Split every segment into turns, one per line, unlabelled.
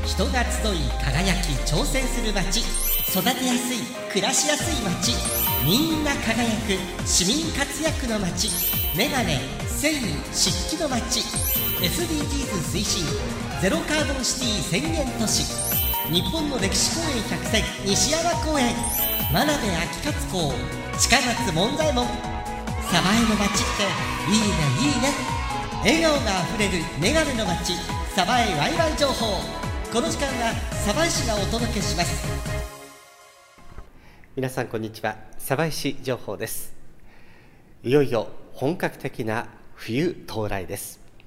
人が集い輝き挑戦する街、育てやすい暮らしやすい街、みんな輝く市民活躍の街、メガネ繊維漆器の街、 SDGs 推進ゼロカーボンシティ宣言都市、日本の歴史公園100選西山公園、真鍋秋勝公、近松門左衛門。鯖江の街っていいねいいね。笑顔があふれるメガネの街、鯖江ワイワイ情報。この時間は鯖江市がお届けします。
皆さんこんにちは。鯖江市情報です。いよいよ本格的な冬到来です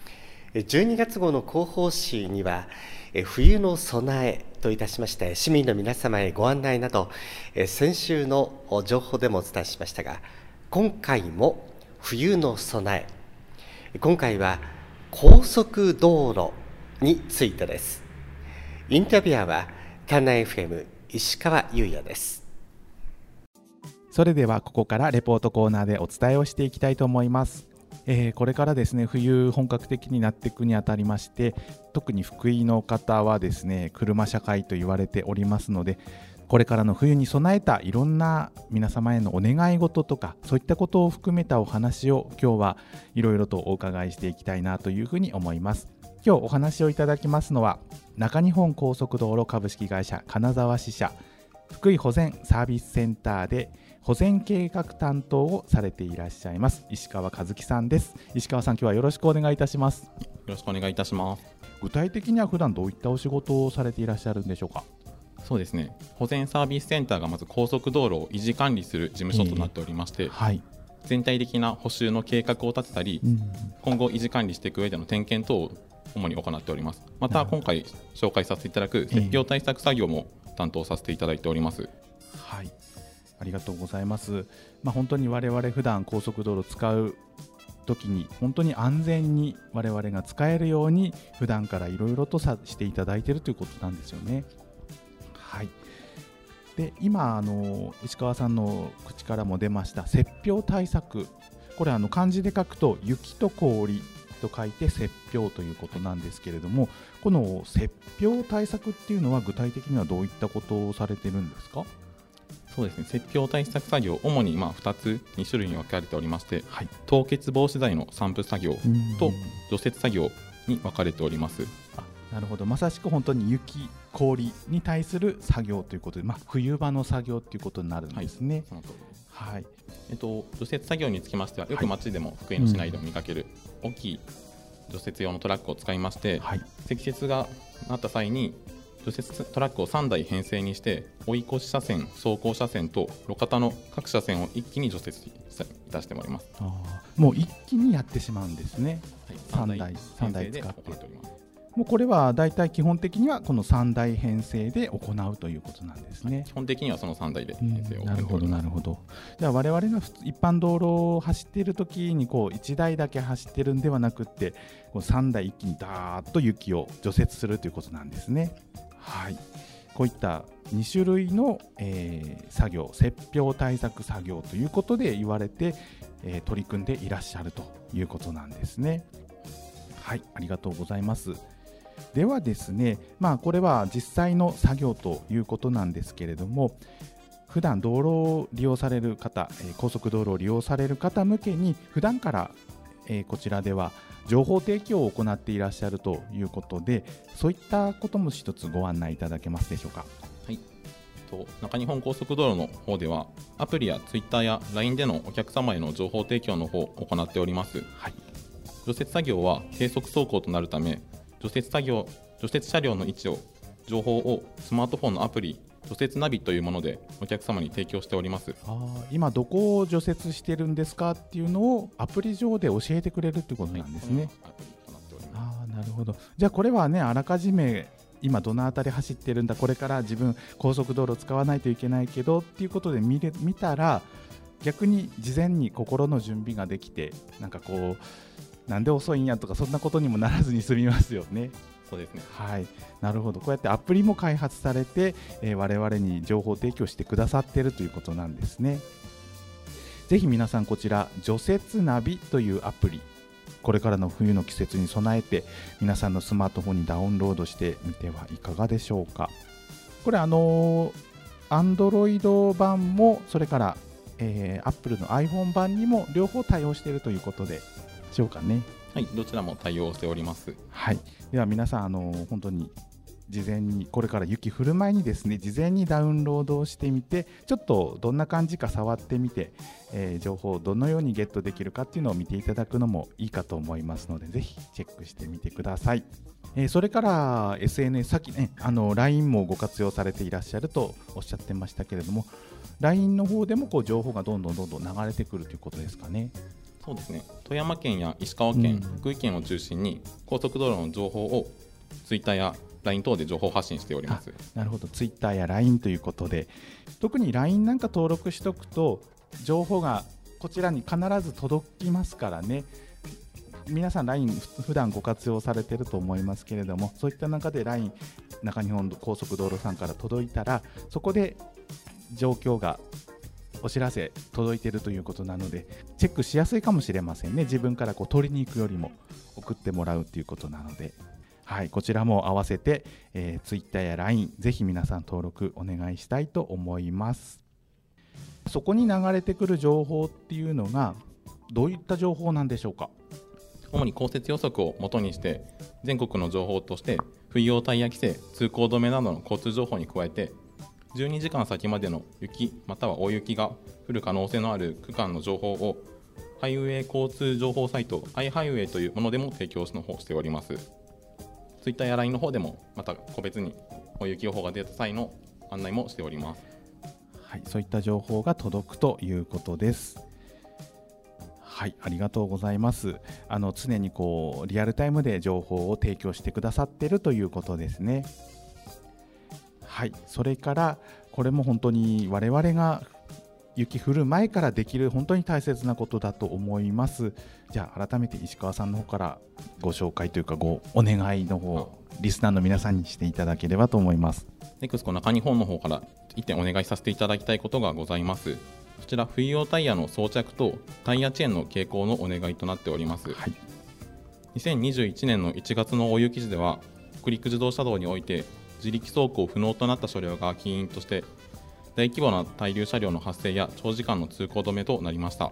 。12月号の広報誌には冬の備えといたしまして市民の皆様へご案内など先週の情報でもお伝えしましたが、今回も冬の備え、今回は高速道路についてです。インタビュアーは丹南 FM 石川優也です。
それではここからレポートコーナーでお伝えをしていきたいと思います。これからですね、冬本格的になっていくにあたりまして、特に福井の方はですね、車社会と言われておりますので、これからの冬に備えたいろんな皆様へのお願い事とか、そういったことを含めたお話を今日はいろいろとお伺いしていきたいなというふうに思います。今日お話をいただきますのは、中日本高速道路株式会社金沢支社福井保全サービスセンターで保全計画担当をされていらっしゃいます石川和樹さんです。石川さん、今日はよろしくお願いいたします。
よろしくお願いいたします。
具体的には普段どういったお仕事をされていらっしゃるんでしょうか？
そうですね、保全サービスセンターがまず高速道路を維持管理する事務所となっておりまして、
はい、
全体的な補修の計画を立てたり、今後維持管理していく上での点検等を主に行っております。また今回紹介させていただく雪氷対策作業も担当させていただいております。
はい、ありがとうございます。本当に我々普段高速道路を使う時に本当に安全に我々が使えるように普段からいろいろとしていただいているということなんですよね。はい。で、今石川さんの口からも出ました雪氷対策、これ漢字で書くと雪と氷と書いて雪氷ということなんですけれども、この雪氷対策っていうのは具体的にはどういったことをされてるんですか？
そうですね、雪氷対策作業、主に2種類に分かれておりまして、
はい、
凍結防止剤の散布作業と除雪作業に分かれております。
なるほど、まさしく本当に雪氷に対する作業ということで、冬場の作業ということになるんですね。
その通りです。
はい。
除雪作業につきましては、よく街でも福井の市内でも見かける大きい除雪用のトラックを使いまして、積雪がなった際に除雪トラックを3台編成にして、追い越し車線、走行車線と路肩の各車線を一気に除雪いたしております。
もう一気にやってしまうんですね。
はい、
3台使って
行っております。
もうこれはだいたい基本的にはこの3台編成で行うということなんですね。
基本的にはその3台で編成を行っております。
なるほどなるほど。じゃあ我々が一般道路を走っているときに1台だけ走ってるんではなくって3台一気にダーッと雪を除雪するということなんですね。はい。こういった2種類の、作業、雪氷対策作業ということで言われて、取り組んでいらっしゃるということなんですね。はい、ありがとうございます。ではですね、これは実際の作業ということなんですけれども、普段道路を利用される方、高速道路を利用される方向けに普段から、こちらでは情報提供を行っていらっしゃるということで、そういったことも一つご案内いただけますでしょうか？
はい、中日本高速道路の方ではアプリやツイッターや LINE でのお客様への情報提供の方を行っております。はい、除雪作業は低速走行となるため、除雪車両の位置を情報をスマートフォンのアプリ除雪ナビというものでお客様に提供しております。
今どこを除雪してるんですかっていうのをアプリ上で教えてくれるということなんですね。
アプリとなっております。
なるほど。じゃあこれはね、あらかじめ今どのあたり走ってるんだ、これから自分高速道路使わないといけないけどっていうことで見たら、逆に事前に心の準備ができて、なんで遅いんやとかそんなことにもならずに済みますよね。
そうですね。
はい、なるほど。こうやってアプリも開発されて、我々に情報提供してくださっているということなんですね。ぜひ皆さんこちら除雪ナビというアプリこれからの冬の季節に備えて皆さんのスマートフォンにダウンロードしてみてはいかがでしょうか。これAndroid 版もそれから、Apple の iPhone 版にも両方対応しているということでしょうかね。
はい、どちらも対応しております。
はい、では皆さん本当に事前にこれから雪降る前にですね、事前にダウンロードをしてみて、ちょっとどんな感じか触ってみて、情報をどのようにゲットできるかっていうのを見ていただくのもいいかと思いますので、ぜひチェックしてみてください。それから SNS、さっきねLINE もご活用されていらっしゃるとおっしゃってましたけれども、 LINE の方でも情報がどんどん流れてくるということですかね。
そうですね、富山県や石川県、福井県を中心に高速道路の情報を Twitter や LINE 等で情報発信しております。
なるほど、Twitter や LINE ということで、特に LINE なんか登録しておくと情報がこちらに必ず届きますからね。皆さん LINE 普段ご活用されていると思いますけれども、そういった中で LINE 中日本高速道路さんから届いたら、そこで状況がお知らせ届いているということなので、チェックしやすいかもしれませんね。自分から取りに行くよりも送ってもらうということなので、はい、こちらも合わせて、Twitter や LINE ぜひ皆さん登録お願いしたいと思います。そこに流れてくる情報っていうのがどういった情報なんでしょうか。
主に降雪予測を元にして全国の情報として冬用タイヤ規制、通行止めなどの交通情報に加えて12時間先までの雪または大雪が降る可能性のある区間の情報をハイウェイ交通情報サイト iHighway というものでも提供しております。Twitter や LINE の方でもまた個別に大雪予報が出た際の案内もしております。
はい、そういった情報が届くということです。はい、ありがとうございます。常にリアルタイムで情報を提供してくださっているということですね。はい、それからこれも本当に我々が雪降る前からできる本当に大切なことだと思います。じゃあ改めて石川さんの方からご紹介というかお願いの方、リスナーの皆さんにしていただければと思います。
NEXCO 中日本の方から1点お願いさせていただきたいことがございます。こちら冬用タイヤの装着とタイヤチェーンの携行のお願いとなっております。
はい、
2021年の1月の大雪時では北陸自動車道において自力走行不能となった車両が起因として大規模な滞留車両の発生や長時間の通行止めとなりました。
はい、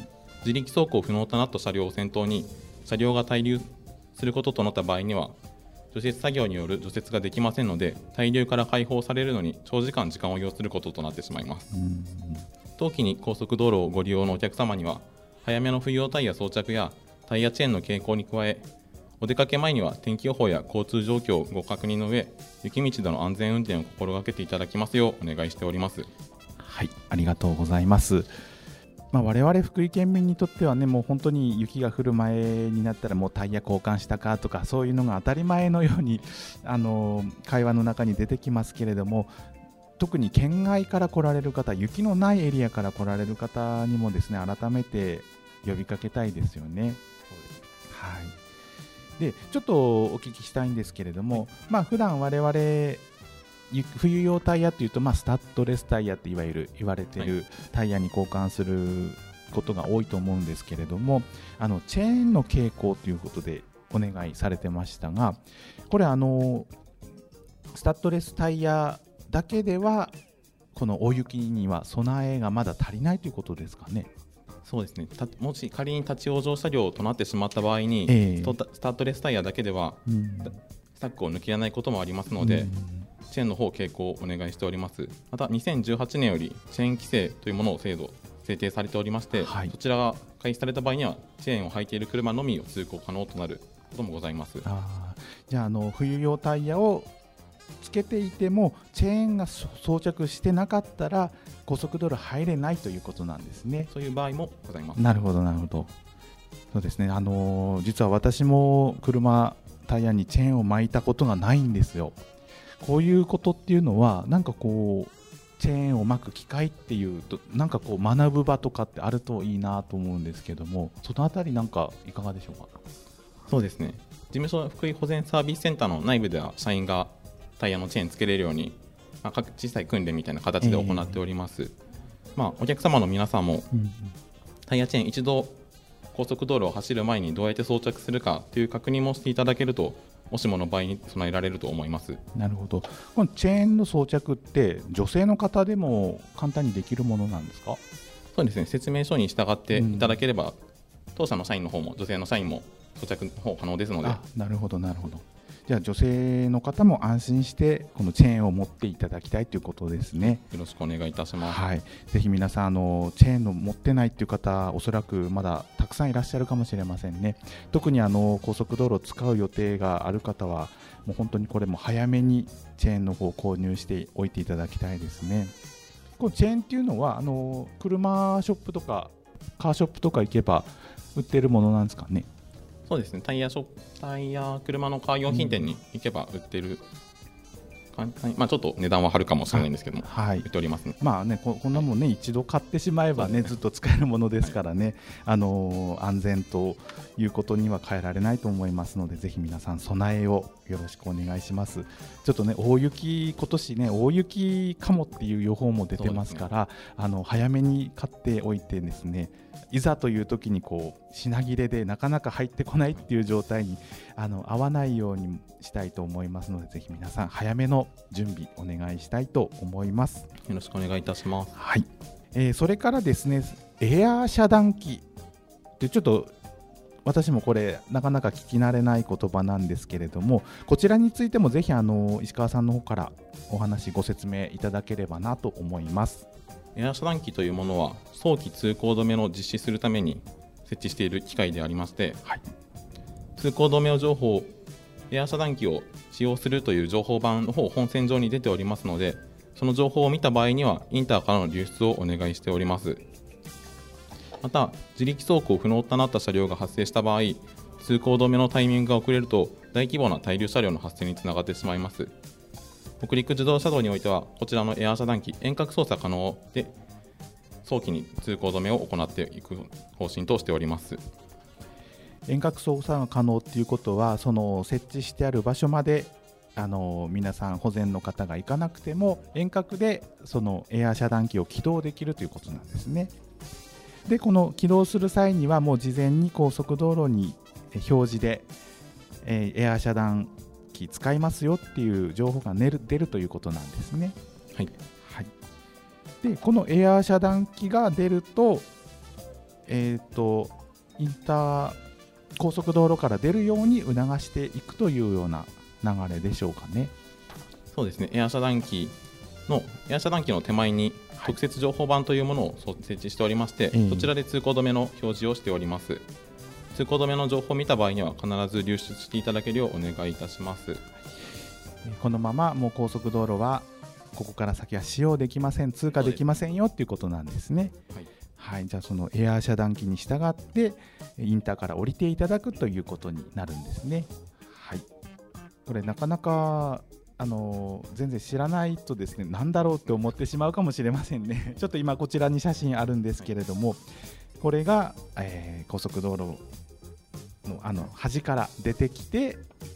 自力走行不能となった車両を先頭に車両が滞留することとなった場合には除雪作業による除雪ができませんので、滞留から解放されるのに長時間時間を要することとなってしまいます。冬季に高速道路をご利用のお客様には早めの冬用タイヤ装着やタイヤチェーンの携行に加え、お出かけ前には天気予報や交通状況をご確認の上、雪道での安全運転を心がけていただきますようお願いしております。
はい、ありがとうございます。我々福井県民にとってはね、もう本当に雪が降る前になったらもうタイヤ交換したかとか、そういうのが当たり前のように会話の中に出てきますけれども、特に県外から来られる方、雪のないエリアから来られる方にもですね、改めて呼びかけたいですよね。はい、でちょっとお聞きしたいんですけれども、普段我々冬用タイヤっていうと、スタッドレスタイヤって言われているタイヤに交換することが多いと思うんですけれども、チェーンの携行ということでお願いされてましたが、これスタッドレスタイヤだけではこの大雪には備えがまだ足りないということですかね。
そうですね、もし仮に立ち往生車両となってしまった場合に、スタッドレスタイヤだけでは、スタックを抜けないこともありますので、チェーンの方携行をお願いしております。また2018年よりチェーン規制というものを制定されておりまして、そちらが開始された場合にはチェーンを履いている車のみを通行可能となることもございます。
じゃあ冬用タイヤをつけていてもチェーンが装着してなかったら高速道路入れないということなんですね。
そういう場合もございます。
なるほどなるほど。そうですね、実は私も車タイヤにチェーンを巻いたことがないんですよ。こういうことっていうのはチェーンを巻く機会っていうと学ぶ場とかってあるといいなと思うんですけども、そのあたりいかがでしょうか。
そうですね、事務所福井保全サービスセンターの内部では社員がタイヤのチェーンつけれるように、小さい訓練みたいな形で行っております。お客様の皆さんも、タイヤチェーン一度高速道路を走る前にどうやって装着するかという確認もしていただけると、もしもの場合に備えられると思います。
なるほど。このチェーンの装着って女性の方でも簡単にできるものなんですか？
そうですね、説明書に従っていただければ、当社の社員の方も女性の社員も装着の方可能ですので。
なるほどなるほど。じゃあ女性の方も安心してこのチェーンを持っていただきたいということですね。
よろしくお願いいたします。
はい、ぜひ皆さんチェーンの持ってないという方、おそらくまだたくさんいらっしゃるかもしれませんね。特に高速道路を使う予定がある方はもう本当にこれも早めにチェーンの方を購入しておいていただきたいですね。このチェーンっていうのは車ショップとかカーショップとか行けば売ってるものなんですかね？
そうですね、タイヤ車のカー用品店に行けば売ってる、ちょっと値段は張るかもしれないんですけども、売っておりますね。
こんなもんね、一度買ってしまえばねずっと使えるものですからね、安全ということには変えられないと思いますので、ぜひ皆さん備えをよろしくお願いします。ちょっとね今年ね大雪かもっていう予報も出てますから、早めに買っておいてですね、いざという時に品切れでなかなか入ってこないっていう状態に合わないようにしたいと思いますので、ぜひ皆さん早めの準備お願いしたいと思います。
よろしくお願いいたします。
はい、それからですね、エアー遮断機ってちょっと私もこれなかなか聞き慣れない言葉なんですけれども、こちらについてもぜひ石川さんの方からお話ご説明いただければなと思います。
エア遮断機というものは早期通行止めを実施するために設置している機械でありまして、通行止め情報エア遮断機を使用するという情報板の方本線上に出ておりますので、その情報を見た場合にはインターからの流出をお願いしております。また自力走行不能となった車両が発生した場合、通行止めのタイミングが遅れると大規模な滞留車両の発生につながってしまいます。北陸自動車道においてはこちらのエアー遮断機遠隔操作可能で、早期に通行止めを行っていく方針としております。
遠隔操作が可能ということは、その設置してある場所まで皆さん保全の方が行かなくても遠隔でそのエアー遮断機を起動できるということなんですね。でこの起動する際にはもう事前に高速道路に表示で、エアー遮断機使いますよっていう情報が出るということなんですね。でこのエアー遮断機が出ると、高速道路から出るように促していくというような流れでしょうかね。
そうですね、エア遮断機の手前に特設情報板というものを設置しておりまして、そちらで通行止めの表示をしております。通行止めの情報を見た場合には必ず流出していただけるようお願いいたします。
このままもう高速道路はここから先は使用できません、通過できませんよっていうことなんですね。じゃあそのエアー遮断機に従ってインターから降りていただくということになるんですね。これなかなか全然知らないとですね、なんだろうって思ってしまうかもしれませんね。ちょっと今こちらに写真あるんですけれども、これが、高速道路の端から出てきて、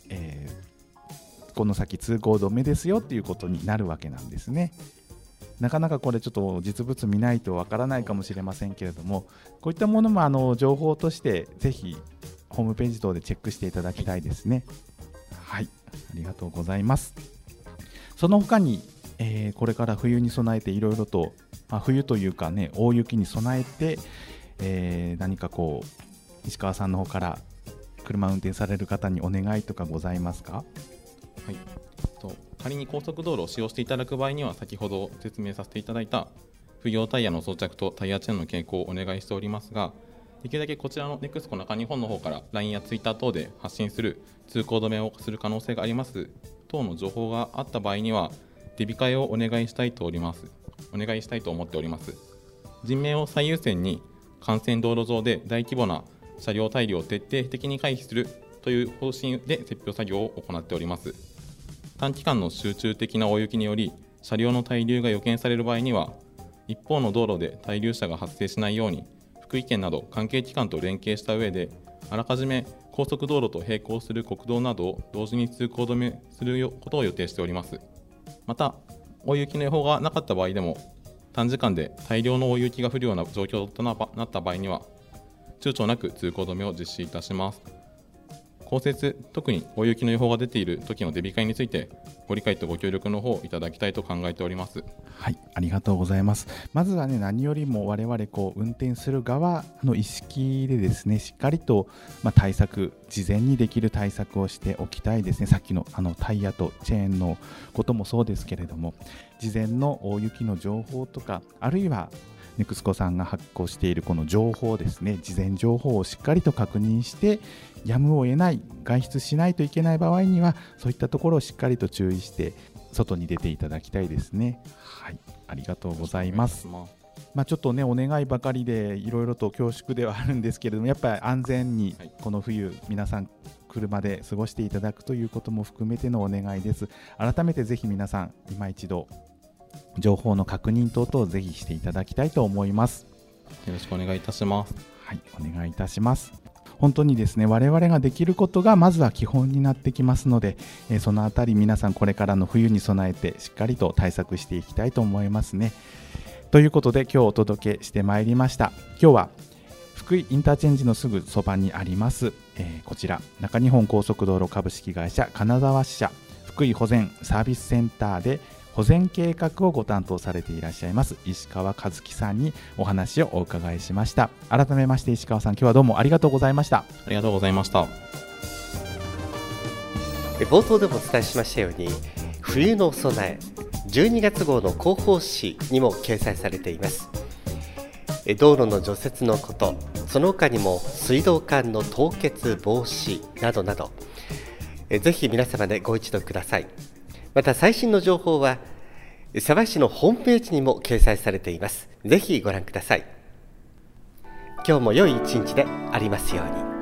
この先通行止めですよっていうことになるわけなんですね。なかなかこれちょっと実物見ないとわからないかもしれませんけれども、こういったものも情報としてぜひホームページ等でチェックしていただきたいですね。ありがとうございます。その他に、これから冬に備えていろいろと、冬というかね大雪に備えて、何か石川さんの方から車運転される方にお願いとかございますか？
仮に高速道路を使用していただく場合には、先ほど説明させていただいた冬用タイヤの装着とタイヤチェーンの携行をお願いしておりますが、できるだけこちらのネクスコ中日本の方から LINE や Twitter 等で発信する通行止めをする可能性があります等の情報があった場合には、手控えをお願いしたいと思っております。人命を最優先に幹線道路上で大規模な車両滞留を徹底的に回避するという方針で設置作業を行っております。短期間の集中的な大雪により車両の滞留が予見される場合には、一方の道路で滞留者が発生しないように福井県など関係機関と連携した上で、あらかじめ高速道路と並行する国道などを同時に通行止めすることを予定しております。また大雪の予報がなかった場合でも、短時間で大量の大雪が降るような状況となった場合には、 躊躇なく通行止めを実施いたします。降雪、特に大雪の予報が出ている時のデビ会についてご理解とご協力の方をいただきたいと考えております。
はい、ありがとうございます。まずはね、何よりも我々運転する側の意識でですね、しっかりと対策、事前にできる対策をしておきたいですね。さっきのタイヤとチェーンのこともそうですけれども、事前の大雪の情報とか、あるいはネクスコさんが発行しているこの情報ですね、事前情報をしっかりと確認してやむを得ない、外出しないといけない場合にはそういったところをしっかりと注意して外に出ていただきたいですね。はい、ありがとうございます。ちょっとね、お願いばかりでいろいろと恐縮ではあるんですけれども、やっぱり安全にこの冬皆さん車で過ごしていただくということも含めてのお願いです。改めてぜひ皆さん今一度情報の確認等々ぜひしていただきたいと思います。
よろしくお願いいたします。
はい、お願いいたします。本当にですね、我々ができることがまずは基本になってきますので、そのあたり皆さんこれからの冬に備えてしっかりと対策していきたいと思いますね。ということで今日お届けしてまいりました。今日は福井インターチェンジのすぐそばにあります、こちら中日本高速道路株式会社金沢支社福井保全サービスセンターで保全計画をご担当されていらっしゃいます石川和樹さんにお話をお伺いしました。改めまして石川さん、今日はどうもありがとうございました。
ありがとうございました。
冒頭でもお伝えしましたように、冬の備え12月号の広報誌にも掲載されています。道路の除雪のこと、その他にも水道管の凍結防止などなど、ぜひ皆様でご一読ください。また最新の情報は鯖江市のホームページにも掲載されています。ぜひご覧ください。今日も良い一日でありますように。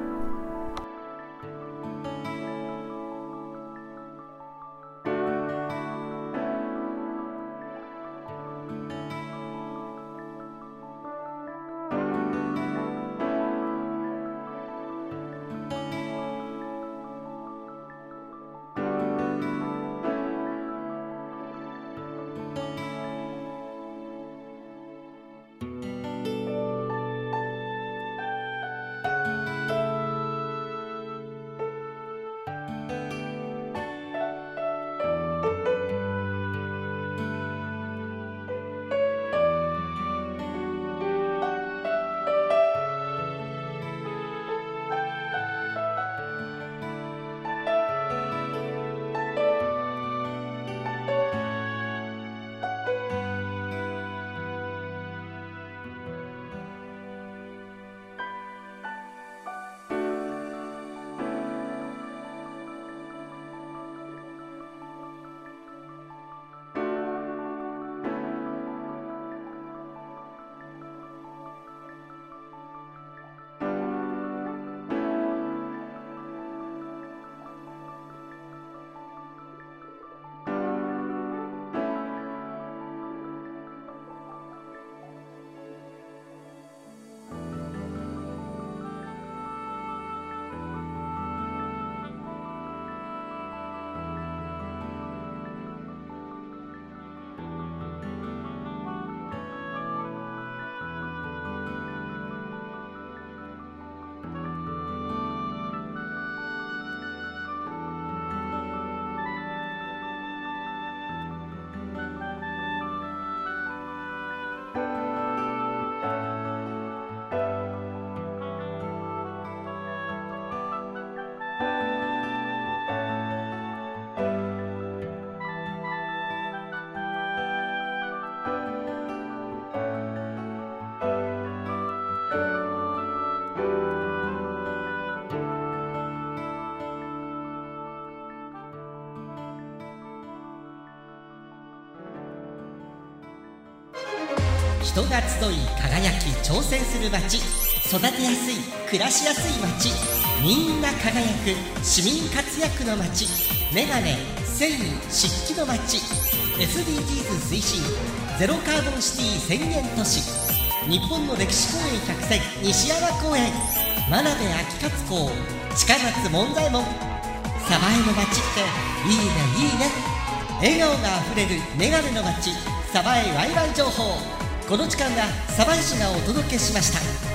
人が集い輝き挑戦する街、育てやすい暮らしやすい街、みんな輝く市民活躍の街、メガネ繊維漆器の街、 SDGs 推進ゼロカーボンシティ宣言都市、日本の歴史公園100選西山公園、真鍋秋勝公近松門左衛門。鯖江の街っていいねいいね。笑顔があふれるメガネの街、鯖江ワイワイ情報。この時間は鯖江市がお届けしました。